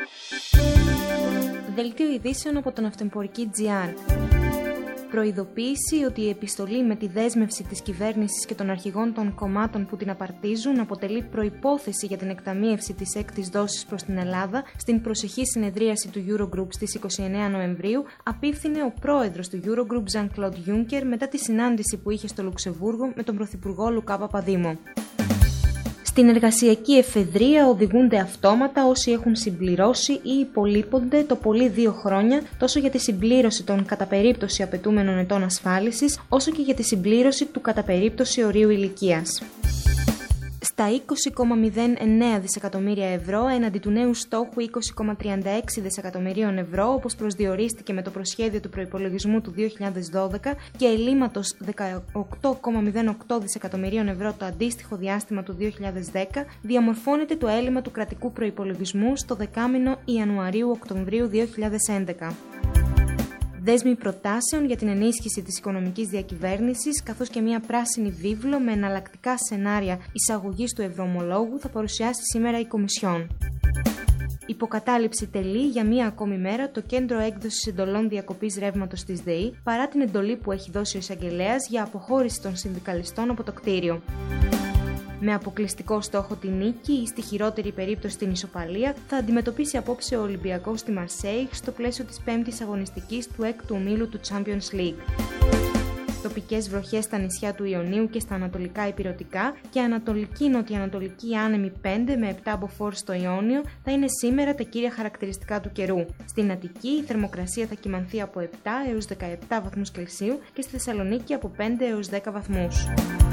Δελτίο ειδήσεων από το Ναυτοεμπορική.gr. Προειδοποίηση ότι η επιστολή με τη δέσμευση της κυβέρνησης και των αρχηγών των κομμάτων που την απαρτίζουν αποτελεί προϋπόθεση για την εκταμείευση της έκτης δόσης προς την Ελλάδα στην προσεχή συνεδρίαση του Eurogroup στις 29 Νοεμβρίου, απίφθινε ο πρόεδρος του Eurogroup Jean-Claude Juncker μετά τη συνάντηση που είχε στο Λουξεμβούργο με τον πρωθυπουργό Λουκά Παπαδήμο. Στην εργασιακή εφεδρεία οδηγούνται αυτόματα όσοι έχουν συμπληρώσει ή υπολείπονται το πολύ 2 χρόνια τόσο για τη συμπλήρωση των κατά περίπτωση απαιτούμενων ετών ασφάλισης, όσο και για τη συμπλήρωση του κατά περίπτωση ορίου ηλικίας. Στα 20,09 δισεκατομμύρια ευρώ έναντι του νέου στόχου 20,36 δισεκατομμυρίων ευρώ, όπως προσδιορίστηκε με το προσχέδιο του προϋπολογισμού του 2012 και ελλείμματος 18,08 δισεκατομμυρίων ευρώ το αντίστοιχο διάστημα του 2010, διαμορφώνεται το έλλειμμα του κρατικού προϋπολογισμού στο δεκάμηνο Ιανουαρίου-Οκτωβρίου 2011. Δέσμοι προτάσεων για την ενίσχυση της οικονομικής διακυβέρνησης, καθώς και μια πράσινη βίβλο με εναλλακτικά σενάρια εισαγωγής του ευρωομολόγου θα παρουσιάσει σήμερα η Κομισιόν. Υποκατάληψη τελεί για μία ακόμη μέρα το κέντρο έκδοσης εντολών διακοπής ρεύματος της ΔΕΗ, παρά την εντολή που έχει δώσει ο εισαγγελέας για αποχώρηση των συνδικαλιστών από το κτίριο. Με αποκλειστικό στόχο τη νίκη ή στη χειρότερη περίπτωση την ισοπαλία, θα αντιμετωπίσει απόψε ο Ολυμπιακός στη Μαρσέιγ στο πλαίσιο της 5ης αγωνιστικής του 6ου ομίλου του Champions League. Τοπικές βροχές στα νησιά του Ιωνίου και στα ανατολικά ηπειρωτικά και ανατολική-νοτιοανατολική άνεμη 5 με 7 μποφόρ στο Ιόνιο θα είναι σήμερα τα κύρια χαρακτηριστικά του καιρού. Στην Αττική η θερμοκρασία θα κυμανθεί από 7 έως 17 βαθμούς Κελσίου και στη Θεσσαλονίκη από 5 έως 10 βαθμούς.